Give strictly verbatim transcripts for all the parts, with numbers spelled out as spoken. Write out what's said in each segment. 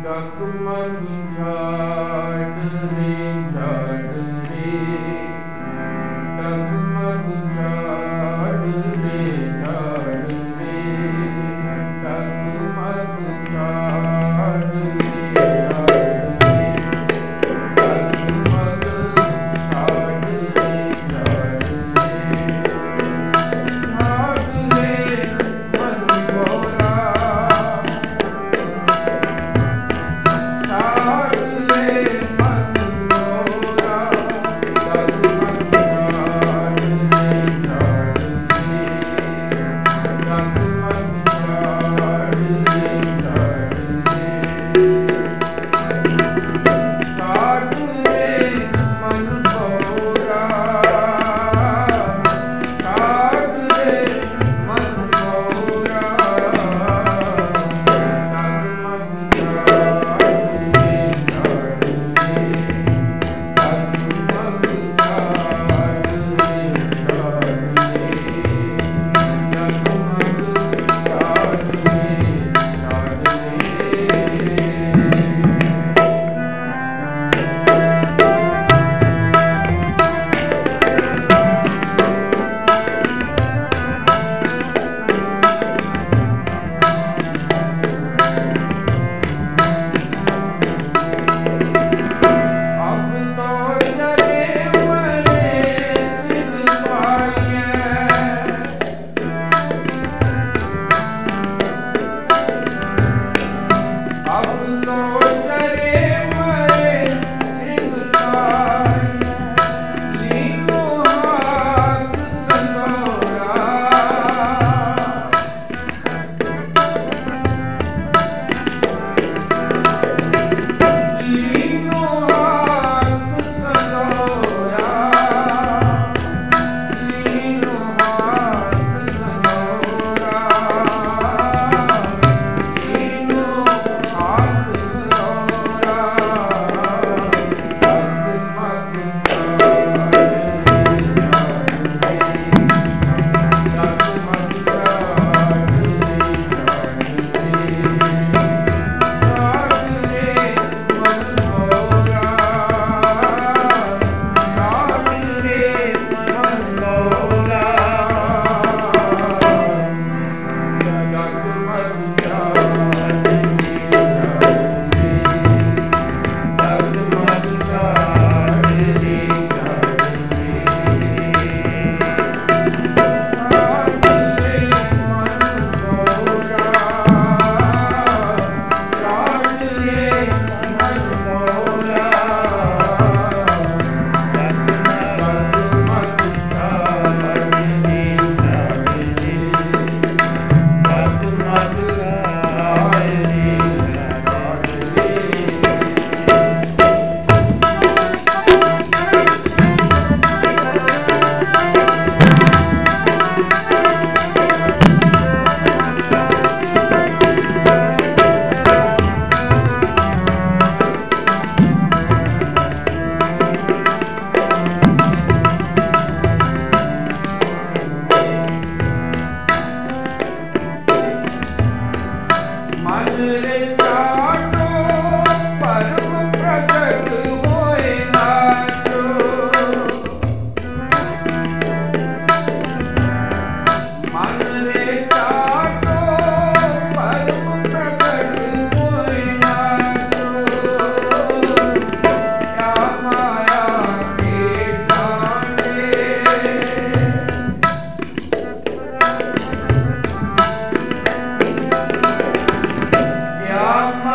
ਡਗਮਗ ਛਾੜ ਰੇ ਛਾੜ ਰੇ ਡਗਮਗ ਛਾੜ ਰੇ ਛਾੜ ਰੇ ਡਗਮਗ ਛਾੜ ਰੇ ਛਾੜ ਰੇ ਡਗਮਗ ਛਾੜ ਰੇ ਛਾੜ ਰੇ ਛਾੜ ਰੇ ਮਨ ਗੋਰਾ ਛਾੜ ਰੇ ਮਨ ਗੋਰਾ ਡਗਮਗ ਛਾੜ ਰੇ ਛਾੜ ਰੇ ਡਗਮਗ ਛਾੜ ਰੇ ਛਾੜ ਰੇ ਛਾੜ ਰੇ ਮਨ ਗੋਰਾ ਛਾੜ ਰੇ ਮਨ ਗੋਰਾ ਡਗਮਗ ਛਾੜ ਰੇ ਛਾੜ ਰੇ ਡਗਮਗ ਛਾੜ ਰੇ ਛਾੜ ਰੇ ਡਗਮਗ ਛਾੜ ਰੇ ਛਾੜ ਅਬ ਤੋ ਜਰੇ ਮਰੇ ਸਿਧ ਪਾਈਐ ਅਬ ਤੋ ਜਰੇ ਮਰੇ ਸਿਧ ਪਾਈਐ ਲੀਨੋ ਹਾਥ ਸੰਤੋਰਾ ਲੀਨੋ ਹਾਥ ਸੰਤੋਰਾ ਲੀਨੋ ਹਾਥ ਸੰਤੋਰਾ ਲੀਨੋ ਹਾਥ ਸੰਤੋਰਾ ਡਗਮਗ ਛਾੜ ਰੇ ਛਾੜ ਰੇ ਡਗਮਗ ਛਾੜ ਰੇ ਛਾੜ ਰੇ ਛਾੜ ਰੇ ਮਨ ਗੋਰਾ ਛਾੜ ਰੇ ਮਨ ਗੋਰਾ ਡਗਮਗ ਛਾੜ ਰੇ ਛਾੜ ਰੇ ਡਗਮਗ ਛਾੜ ਰੇ ਛਾੜ ਰੇ ਛਾੜ ਰੇ ਮਨ ਗੋਰਾ ਛਾੜ ਰੇ ਮਨ ਗੋਰਾ ਡਗਮਗ ਛਾੜ ਰੇ ਛਾੜ ਰੇ ਡਗਮਗ ਛਾੜ ਰੇ ਛਾੜ ਮਨ ਰੇ ਚਾਟੋ ਪਰਮ ਪ੍ਰਗਟ ਹੋਏ ਨਾਚੋ ਮਨ ਰੇ ਚਾਟੋ ਪਰਮ ਪ੍ਰਗਟ ਹੋਏ ਨਾਚੋ ਕਿਆ ਮਾਇਆ ਕੇ ਟਾਂਡੇ ਕਿਆ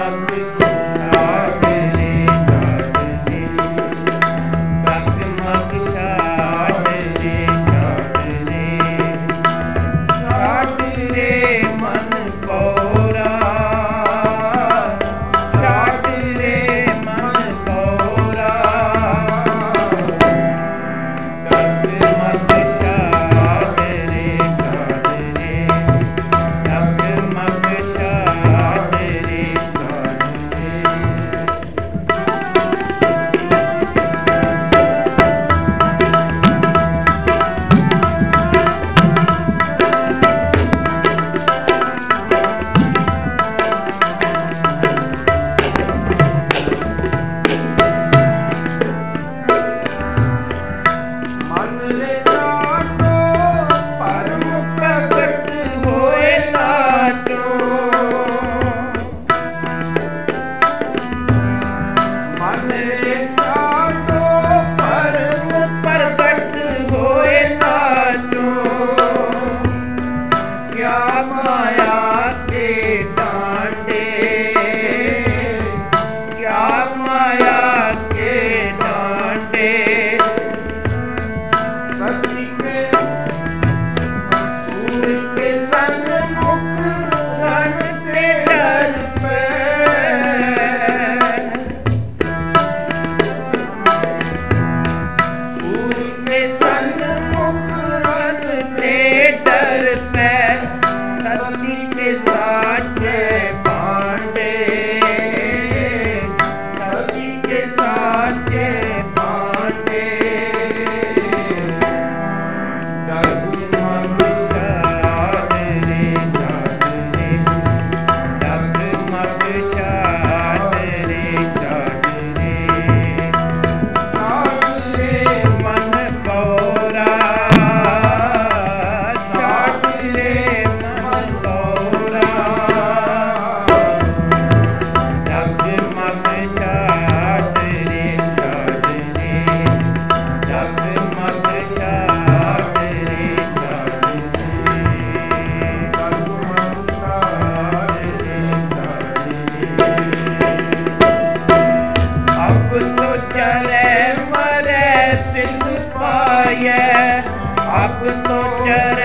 ਅਬ ਤੋ ਚਰੇ